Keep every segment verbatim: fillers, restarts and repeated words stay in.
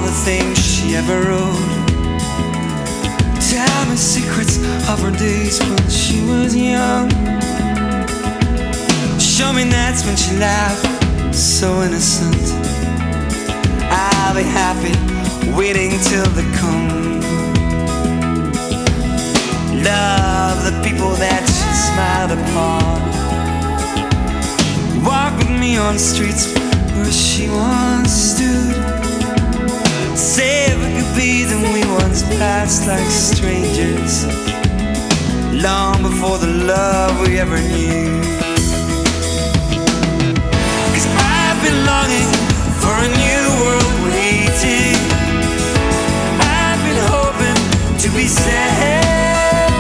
the things she ever wrote. Tell me secrets of her days when she was young. Show me nights when she laughed, so innocent. I'll be happy waiting till they come. Love the people that she smiled upon. Walk with me on streets where she once stood. Say if it could be that we once passed like strangers, long before the love we ever knew. Cause I've been longing for a new world waiting. I've been hoping to be saved.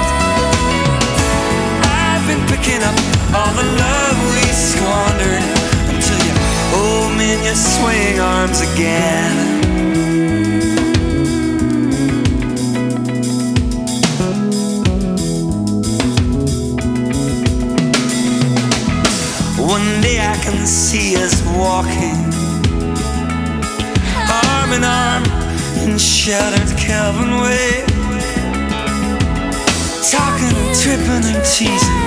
I've been picking up all the love we squandered until you hold me in your swaying arms again. One day I can see us walking arm in arm in sheltered Kelvin Way, talking and tripping and teasing,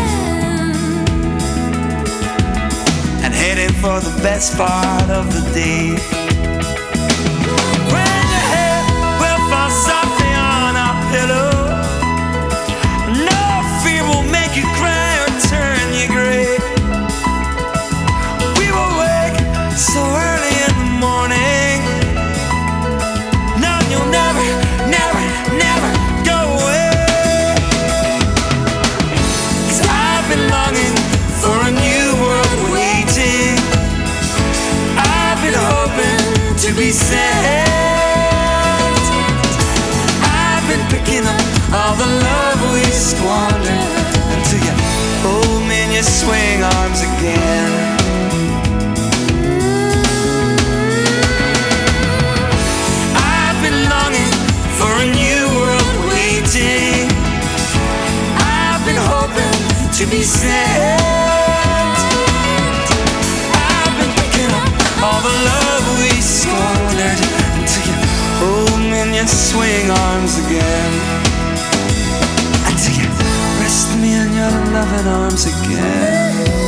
and heading for the best part of the day. When your head will fall softly on our pillow, no fear will make you cry or turn you gray. We will wake so early in the morning, knowing you'll never, never, never go away. Cause I've been longing for a new world waiting. I've been hoping to be saved. I've been picking up all the love we squandered until you hold me in your swaying arms again. I've been longing for a new world waiting. I've been hoping to be saved. I've been picking up all the love we squandered until you hold me in your swaying arms again. Until you rest me in your loving arms again.